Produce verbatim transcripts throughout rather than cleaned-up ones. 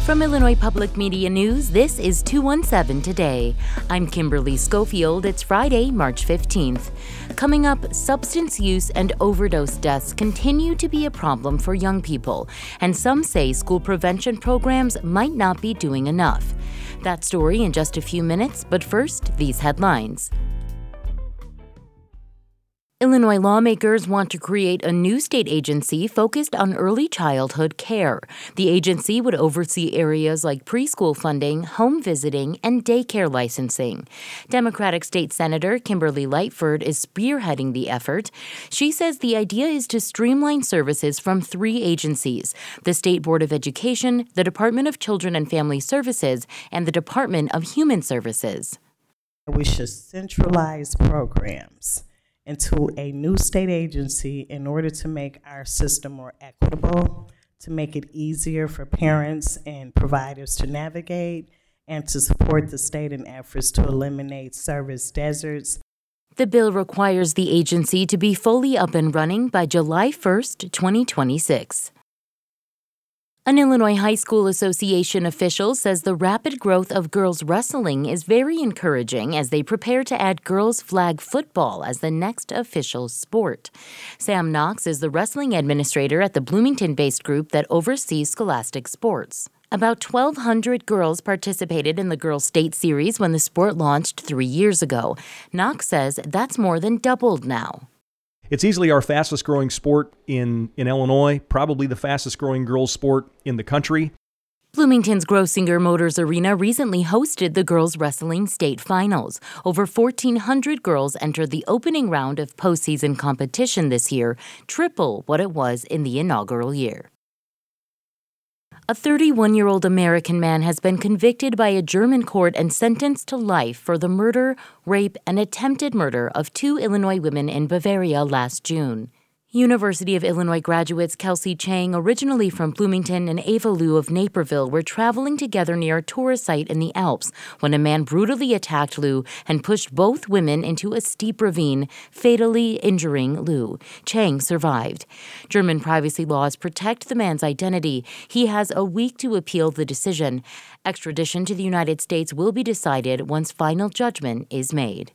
From Illinois Public Media News, this is two one seven Today. I'm Kimberly Schofield. It's Friday, March fifteenth. Coming up, substance use and overdose deaths continue to be a problem for young people, and some say school prevention programs might not be doing enough. That story in just a few minutes, but first, these headlines. Illinois lawmakers want to create a new state agency focused on early childhood care. The agency would oversee areas like preschool funding, home visiting, and daycare licensing. Democratic State Senator Kimberly Lightford is spearheading the effort. She says the idea is to streamline services from three agencies: the State Board of Education, the Department of Children and Family Services, and the Department of Human Services. We should centralize programs into a new state agency in order to make our system more equitable, to make it easier for parents and providers to navigate, and to support the state in efforts to eliminate service deserts. The bill requires the agency to be fully up and running by July first, twenty twenty-six. An Illinois High School Association official says the rapid growth of girls wrestling is very encouraging as they prepare to add girls flag football as the next official sport. Sam Knox is the wrestling administrator at the Bloomington-based group that oversees scholastic sports. About twelve hundred girls participated in the Girls State Series when the sport launched three years ago. Knox says that's more than doubled now. It's easily our fastest growing sport in, in Illinois, probably the fastest growing girls sport in the country. Bloomington's Grosinger Motors Arena recently hosted the girls wrestling state finals. Over fourteen hundred girls entered the opening round of postseason competition this year, triple what it was in the inaugural year. A thirty-one-year-old American man has been convicted by a German court and sentenced to life for the murder, rape, and attempted murder of two Illinois women in Bavaria last June. University of Illinois graduates Kelsey Chang, originally from Bloomington, and Ava Liu of Naperville were traveling together near a tourist site in the Alps when a man brutally attacked Liu and pushed both women into a steep ravine, fatally injuring Liu. Chang survived. German privacy laws protect the man's identity. He has a week to appeal the decision. Extradition to the United States will be decided once final judgment is made.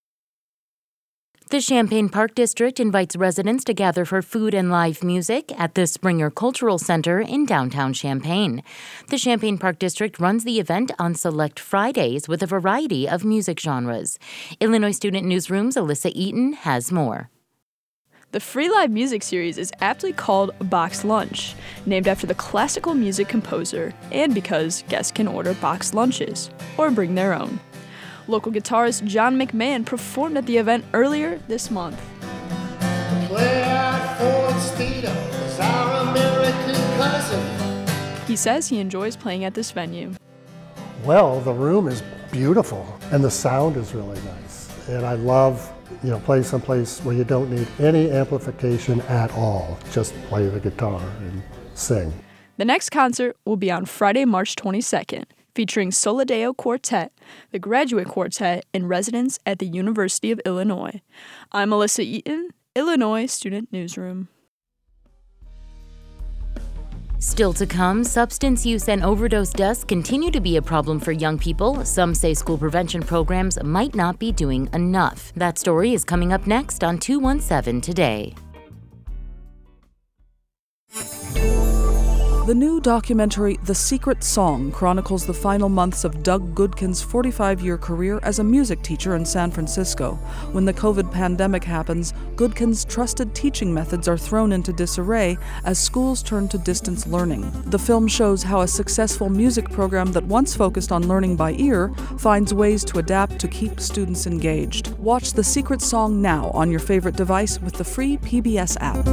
The Champaign Park District invites residents to gather for food and live music at the Springer Cultural Center in downtown Champaign. The Champaign Park District runs the event on select Fridays with a variety of music genres. Illinois Student Newsroom's Alyssa Eaton has more. The free live music series is aptly called Box Lunch, named after the classical music composer, and because guests can order box lunches or bring their own. Local guitarist John McMahon performed at the event earlier this month. He says he enjoys playing at this venue. Well, the room is beautiful and the sound is really nice. And I love, you know, playing someplace where you don't need any amplification at all. Just play the guitar and sing. The next concert will be on Friday, March twenty-second. Featuring Solideo Quartet, the graduate quartet in residence at the University of Illinois. I'm Alyssa Eaton, Illinois Student Newsroom. Still to come, substance use and overdose deaths continue to be a problem for young people. Some say school prevention programs might not be doing enough. That story is coming up next on two one seven Today. The new documentary, The Secret Song, chronicles the final months of Doug Goodkin's forty-five-year career as a music teacher in San Francisco. When the COVID pandemic happens, Goodkin's trusted teaching methods are thrown into disarray as schools turn to distance learning. The film shows how a successful music program that once focused on learning by ear finds ways to adapt to keep students engaged. Watch The Secret Song now on your favorite device with the free P B S app.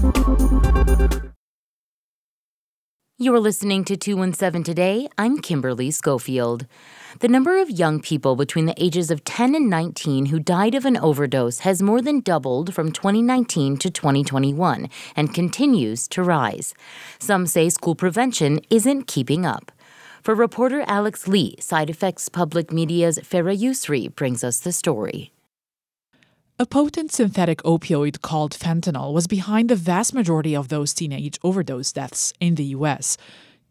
You're listening to two one seven Today. I'm Kimberly Schofield. The number of young people between the ages of ten and nineteen who died of an overdose has more than doubled from twenty nineteen to twenty twenty-one and continues to rise. Some say school prevention isn't keeping up. For reporter Alex Lee, Side Effects Public Media's Farah Yusri brings us the story. A potent synthetic opioid called fentanyl was behind the vast majority of those teenage overdose deaths in the U S.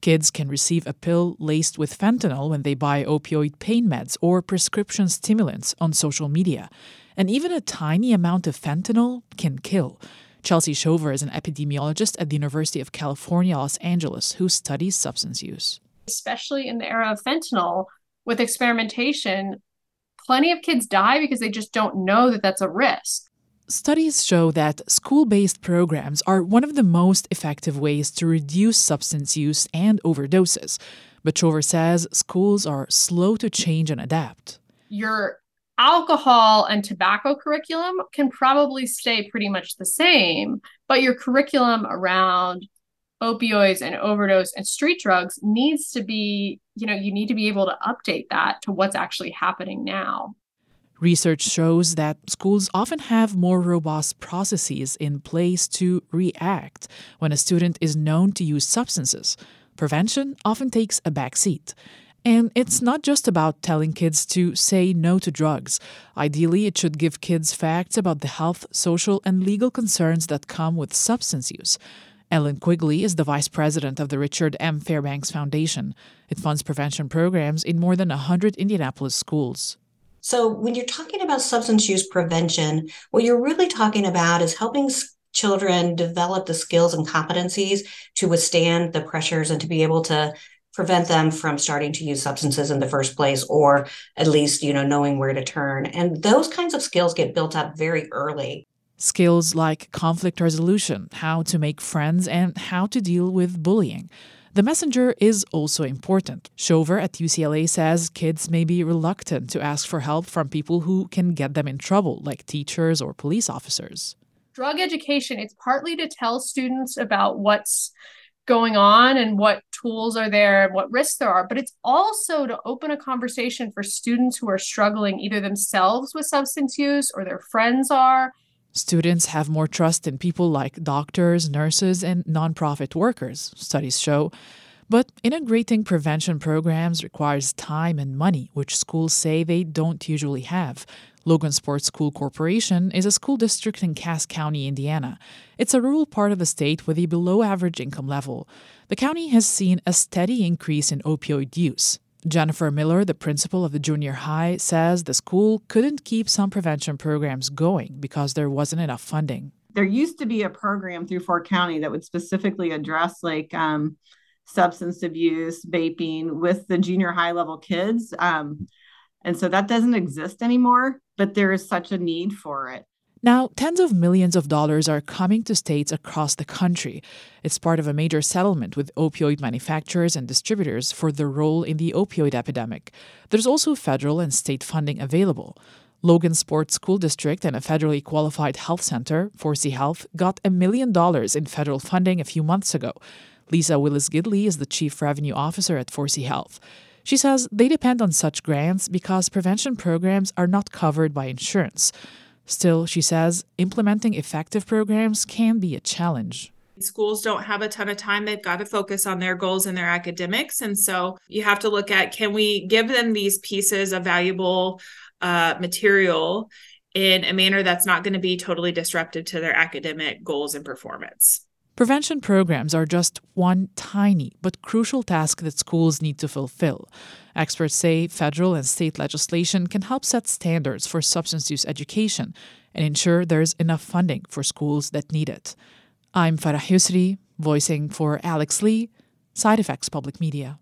Kids can receive a pill laced with fentanyl when they buy opioid pain meds or prescription stimulants on social media. And even a tiny amount of fentanyl can kill. Chelsea Shover is an epidemiologist at the University of California, Los Angeles, who studies substance use. Especially in the era of fentanyl, with experimentation, plenty of kids die because they just don't know that that's a risk. Studies show that school-based programs are one of the most effective ways to reduce substance use and overdoses. But Shover says schools are slow to change and adapt. Your alcohol and tobacco curriculum can probably stay pretty much the same, but your curriculum around opioids and overdose and street drugs needs to be, you know, you need to be able to update that to what's actually happening now. Research shows that schools often have more robust processes in place to react when a student is known to use substances. Prevention often takes a back seat. And it's not just about telling kids to say no to drugs. Ideally, it should give kids facts about the health, social, and legal concerns that come with substance use. Ellen Quigley is the vice president of the Richard M. Fairbanks Foundation. It funds prevention programs in more than one hundred Indianapolis schools. So when you're talking about substance use prevention, what you're really talking about is helping children develop the skills and competencies to withstand the pressures and to be able to prevent them from starting to use substances in the first place, or at least, you know, knowing where to turn. And those kinds of skills get built up very early. Skills like conflict resolution, how to make friends, and how to deal with bullying. The messenger is also important. Shover at U C L A says kids may be reluctant to ask for help from people who can get them in trouble, like teachers or police officers. Drug education, it's partly to tell students about what's going on and what tools are there and what risks there are, but it's also to open a conversation for students who are struggling either themselves with substance use or their friends are. Students have more trust in people like doctors, nurses, and nonprofit workers, studies show. But integrating prevention programs requires time and money, which schools say they don't usually have. Logansport School Corporation is a school district in Cass County, Indiana. It's a rural part of the state with a below-average income level. The county has seen a steady increase in opioid use. Jennifer Miller, the principal of the junior high, says the school couldn't keep some prevention programs going because there wasn't enough funding. There used to be a program through Fort County that would specifically address like um, substance abuse, vaping with the junior high level kids. Um, and so that doesn't exist anymore, but there is such a need for it. Now, tens of millions of dollars are coming to states across the country. It's part of a major settlement with opioid manufacturers and distributors for their role in the opioid epidemic. There's also federal and state funding available. Logansport School District and a federally qualified health center, Forsey Health, got a million dollars in federal funding a few months ago. Lisa Willis-Gidley is the chief revenue officer at Forsey Health. She says they depend on such grants because prevention programs are not covered by insurance. Still, she says, implementing effective programs can be a challenge. Schools don't have a ton of time. They've got to focus on their goals and their academics. And so you have to look at, can we give them these pieces of valuable uh, material in a manner that's not going to be totally disruptive to their academic goals and performance? Prevention programs are just one tiny but crucial task that schools need to fulfill. Experts say federal and state legislation can help set standards for substance use education and ensure there's enough funding for schools that need it. I'm Farah Husri, voicing for Alex Lee, Side Effects Public Media.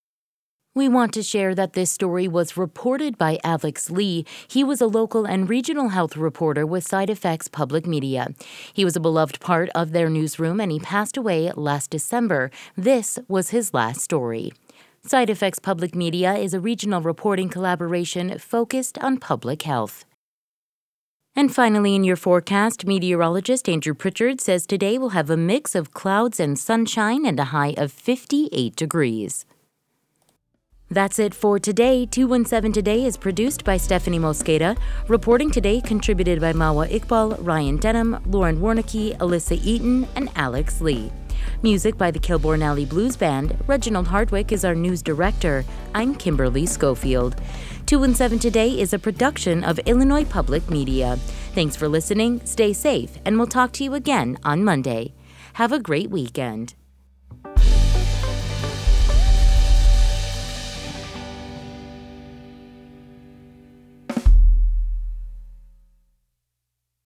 We want to share that this story was reported by Alex Lee. He was a local and regional health reporter with Side Effects Public Media. He was a beloved part of their newsroom, and he passed away last December. This was his last story. Side Effects Public Media is a regional reporting collaboration focused on public health. And finally, in your forecast, meteorologist Andrew Pritchard says today will have a mix of clouds and sunshine and a high of fifty-eight degrees. That's it for today. two one seven Today is produced by Stephanie Mosqueda. Reporting today contributed by Mawa Iqbal, Ryan Denham, Lauren Warnicki, Alyssa Eaton, and Alex Lee. Music by the Kilbourne Alley Blues Band. Reginald Hardwick is our news director. I'm Kimberly Schofield. two one seven Today is a production of Illinois Public Media. Thanks for listening, stay safe, and we'll talk to you again on Monday. Have a great weekend.